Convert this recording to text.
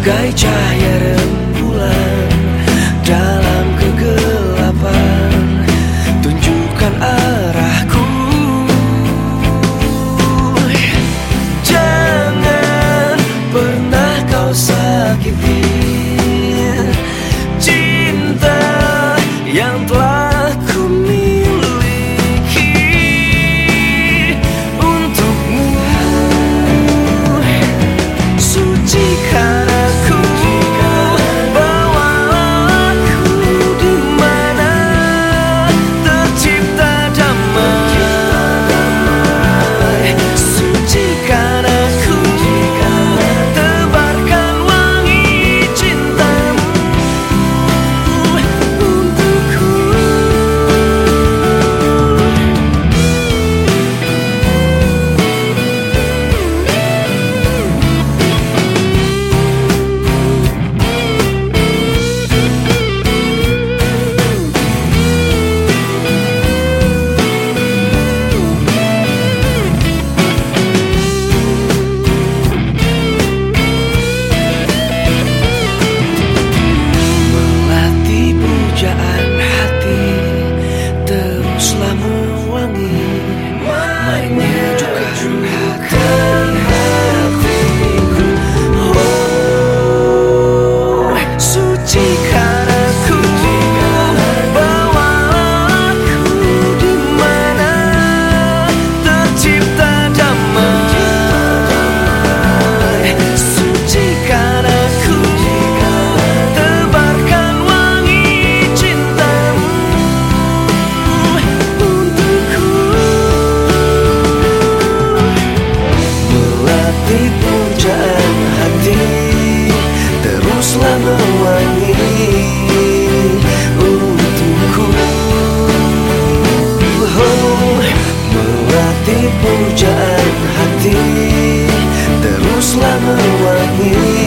bagai cahaya rembulan dalam kegelapan, tunjukkan arahku. Jangan pernah kau sakiti cinta yang telah ku miliki untukmu. Sucikan aku, bawalah aku di mana tercipta damai. Sucikan aku, tebarkan wangi cintamu untukku. Melatih pujaan hati, teruslah mewangi, menyejukkan hatiku. Oh, sucikan aku, bawalah aku di mana tercipta damai. Sucikan aku, tebarkan wangi cintamu untukku. Melatih pujaan hati, teruslah mewangi untukku. Oh, melatih pujaan hati, teruslah mewangi